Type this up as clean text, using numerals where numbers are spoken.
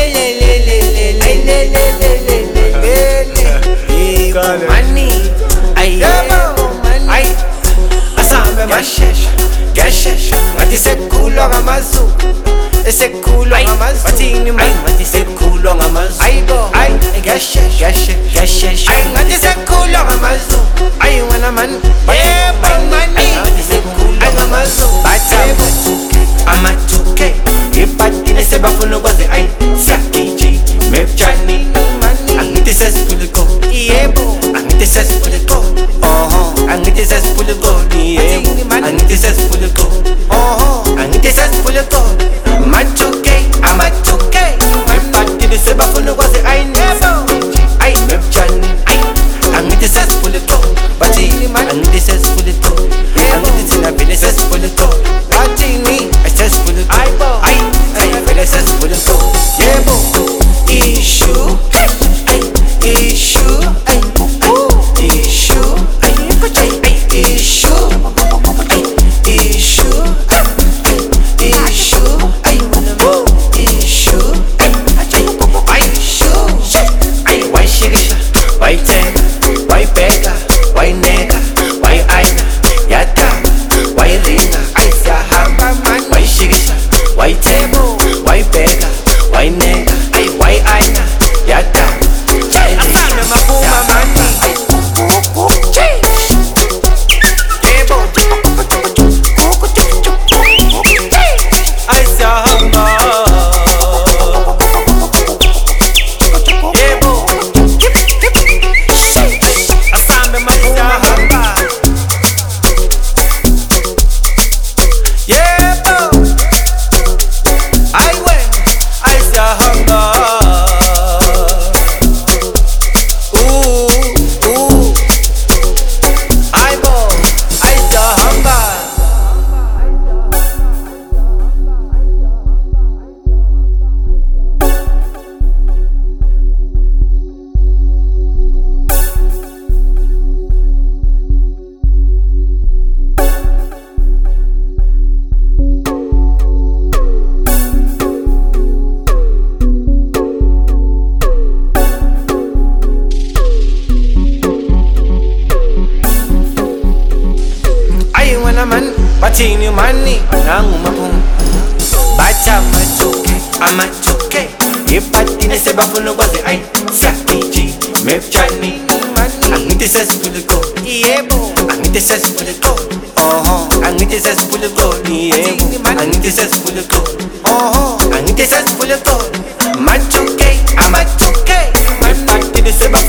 Money, gashesh, ngathi sekukhulwa ngamazulu, esekukhulwa ngamazulu, bathini manje, ngathi sekukhulwa ngamazulu, ayibo, gashesh, ngathi sekukhulwa ngamazulu, ayi wena man, yebo money, ngathi sekukhulwa ngamazulu, bathi ama-2K, ipatile sebafuna ukwazi ayi, sakiji, mepjani, angithi sesifule go, yebo, angithi sesifule go, angithi sesifule go, yebo, angithi sesifule go, angithi sesifule go, ma-2K, ama-2K, ipatile sebafuna ukwazi ayi, nebo, ayi, mepjani, ayi, angithi sesifule go, bathi angithi sesifule go, angithi thina vele sesifule go, bathini sesifule go, ayi, vele sesifule go, yebo, issue, issue, bathini money, nangumaphuma, bathi ama-2K, ipatile sebafuna ukwazi ayi, sakiji, mepjani, angithi sesifule go, yebo, angithi sesifule go, angithi sesifule go, yebo, angithi sesifule go, angithi sesifule go, ma-2K, ama-2K, ipatile sebafuna